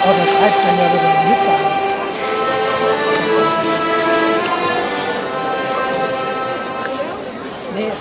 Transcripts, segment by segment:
Oh, da treibt dann ja wieder die Hitze aus. Nee.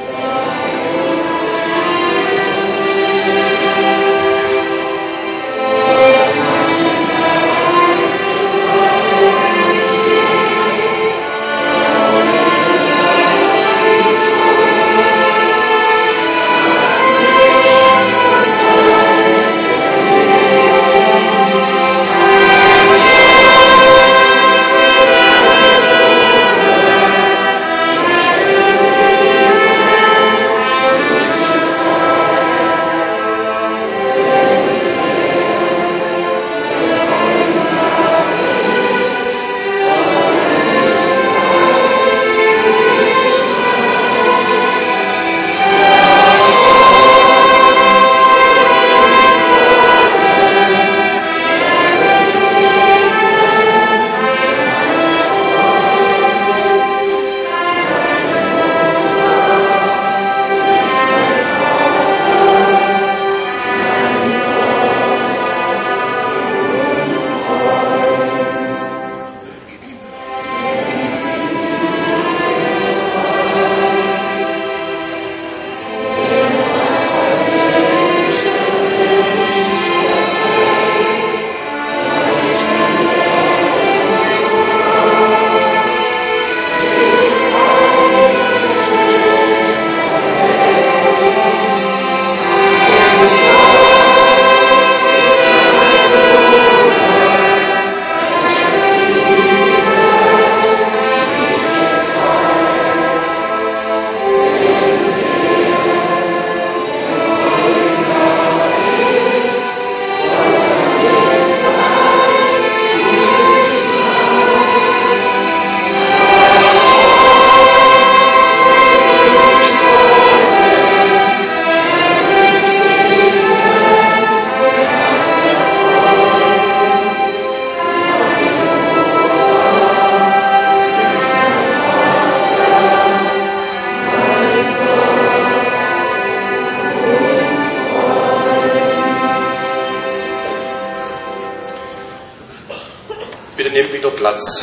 Bitte nehmt wieder Platz.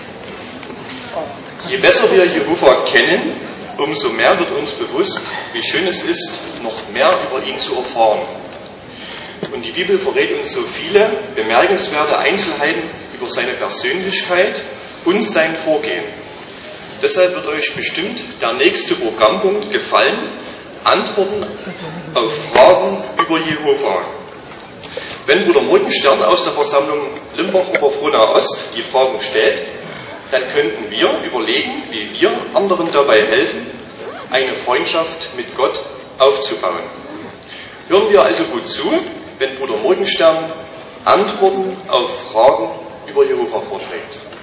Je besser wir Jehova kennen, umso mehr wird uns bewusst, wie schön es ist, noch mehr über ihn zu erfahren. Und die Bibel verrät uns so viele bemerkenswerte Einzelheiten über seine Persönlichkeit und sein Vorgehen. Deshalb wird euch bestimmt der nächste Programmpunkt gefallen: Antworten auf Fragen über Jehova. Wenn Bruder Morgenstern aus der Versammlung Limbach-Oberfrohna-Ost die Fragen stellt, dann könnten wir überlegen, wie wir anderen dabei helfen, eine Freundschaft mit Gott aufzubauen. Hören wir also gut zu, wenn Bruder Morgenstern Antworten auf Fragen über Jehova vorträgt.